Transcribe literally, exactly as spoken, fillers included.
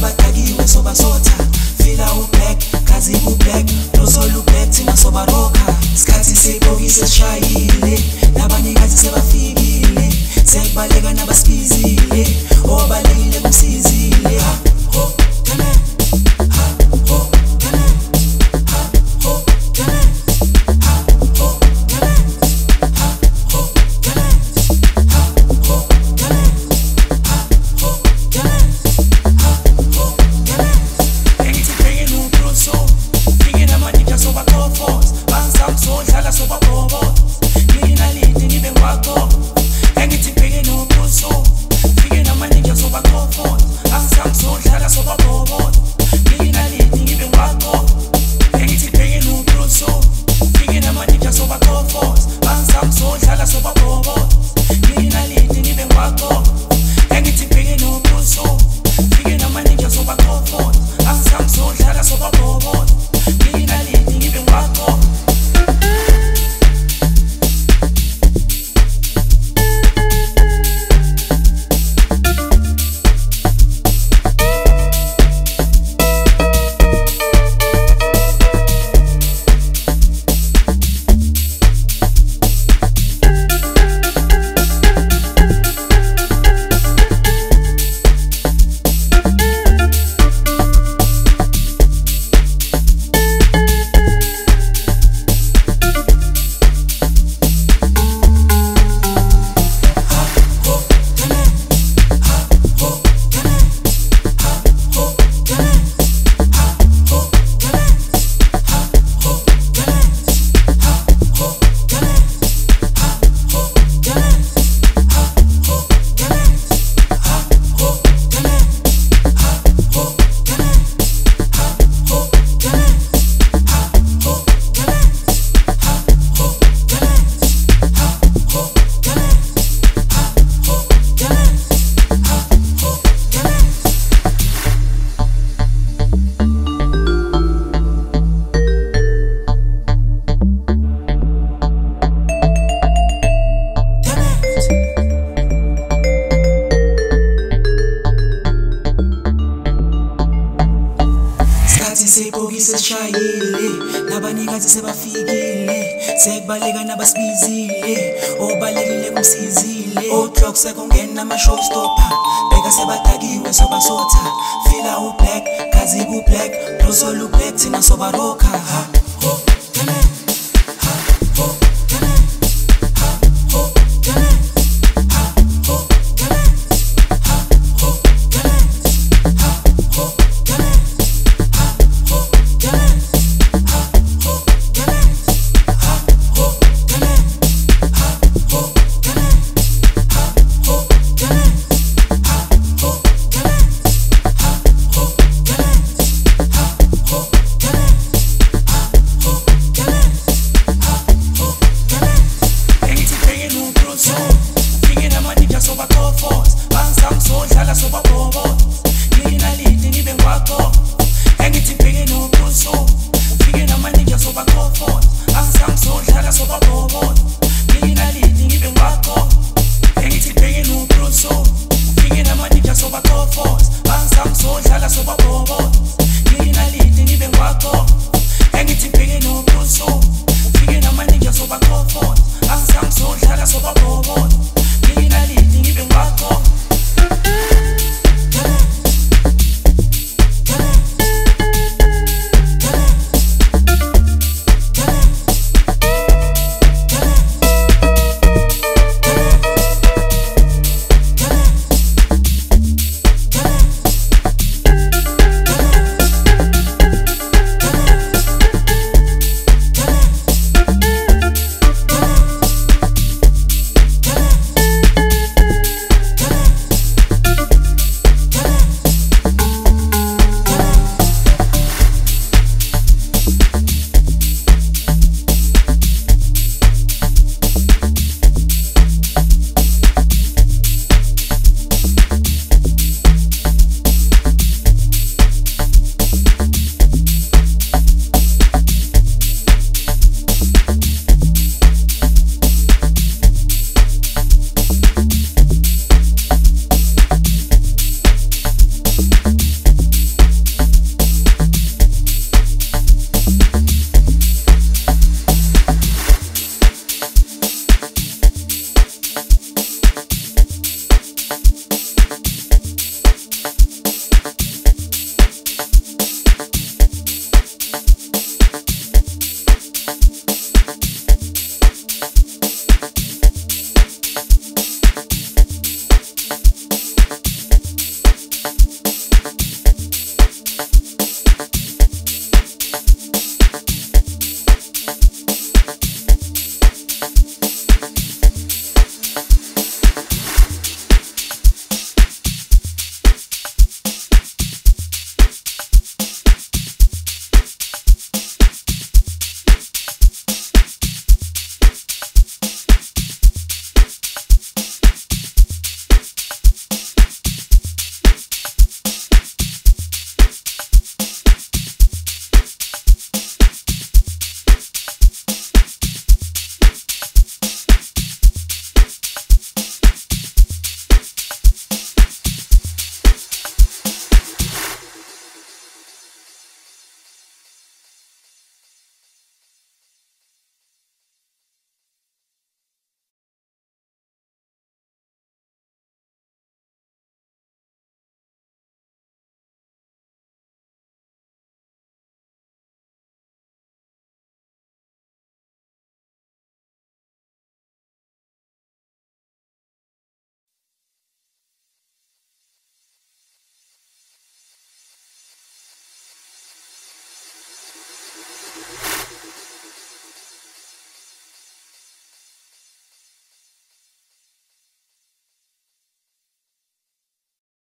sebatakiwe soba sotha fila u black kazi u black lozolo u black thina soba roka isikhathi sibokise sishayile nabanikazi sebafikile sekubaleka nabasibizile obalekile kumsizile ha ho tene ha ho tene ha ho tene ha ho tene ha ho tene ha ho tene ha ho tene ha ho tene engithi bheke nuproso fike namanika soba comfort bangsam so dlala soba bobo mina lithi ngibe ngwakho engithi bheke nuproso fike namanika soba comfort bangsam so dlala soba bobo mina lithi ngibe ngwakho engithi bheke nuproso fike namanika soba comfort bangsam so dlala soba bobo mina lithi ngibe ngwakho engithi bheke nuproso fike namanika soba comfort bangsam so dlala soba bobo mina lithi ngibe ngwakho sibokise sishayile nabanikazi sebafikile sekubaleka nabasibizile obalekile kumsizile o'clock sekungena ama showstopper bheka sebatakiwe soba sotha fila u black kazi u black lozolo u black thina soba roka ha